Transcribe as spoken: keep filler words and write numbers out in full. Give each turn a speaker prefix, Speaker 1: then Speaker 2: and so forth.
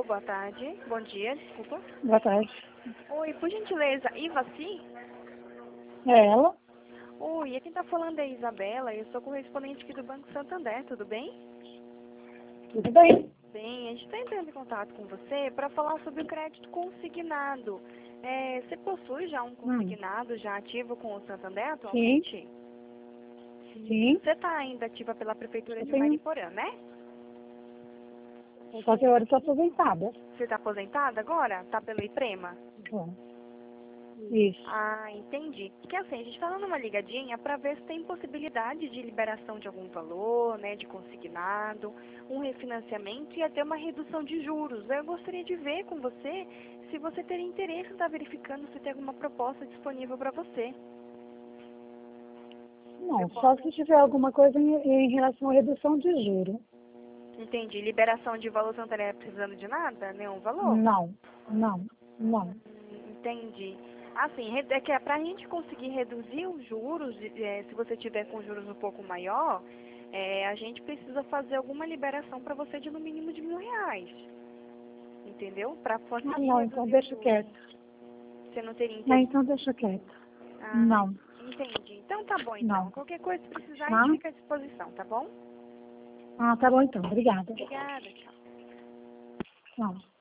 Speaker 1: boa tarde. Bom dia, desculpa.
Speaker 2: Boa tarde.
Speaker 1: Oi, por gentileza, Ivaci?
Speaker 2: É ela?
Speaker 1: Oi, aqui tá falando é a Isabela, eu sou correspondente aqui do Banco Santander, tudo bem?
Speaker 2: Tudo bem?
Speaker 1: Bem, a gente está entrando em contato com você para falar sobre o crédito consignado. É, você possui já um consignado hum. já ativo com o Santander atualmente?
Speaker 2: Sim. Sim.
Speaker 1: Você está ainda ativa pela Prefeitura
Speaker 2: Eu
Speaker 1: de
Speaker 2: tenho...
Speaker 1: Mariporã, né?
Speaker 2: Só que agora eu estou aposentada.
Speaker 1: Você está aposentada agora? Está pelo IPREMA?
Speaker 2: Bom. Isso.
Speaker 1: Ah, entendi. Porque assim, a gente está dando uma ligadinha para ver se tem possibilidade de liberação de algum valor, né, de consignado, um refinanciamento e até uma redução de juros. Eu gostaria de ver com você se você teria interesse em estar verificando se tem alguma proposta disponível para você.
Speaker 2: Não, só se tiver alguma coisa em, em relação à redução de juros.
Speaker 1: Entendi. Liberação de valor, você não estaria precisando de nada? Nenhum valor?
Speaker 2: Não, não, não.
Speaker 1: Hum, entendi. Assim, é que para a gente conseguir reduzir os juros, é, se você tiver com juros um pouco maior, é, a gente precisa fazer alguma liberação para você de no mínimo de mil reais. Entendeu? Para conseguir
Speaker 2: Ah, não,
Speaker 1: reduzir
Speaker 2: então
Speaker 1: os
Speaker 2: deixa
Speaker 1: juros.
Speaker 2: quieto.
Speaker 1: Você não teria
Speaker 2: Ah,
Speaker 1: interesse?
Speaker 2: então deixa quieto.
Speaker 1: Ah,
Speaker 2: Não,
Speaker 1: entendi. Então tá bom, então.
Speaker 2: não.
Speaker 1: Qualquer coisa que precisar, a
Speaker 2: Tá?
Speaker 1: gente fica à disposição, tá bom?
Speaker 2: Ah, tá bom então. Obrigada.
Speaker 1: Obrigada, tchau.
Speaker 2: Tchau.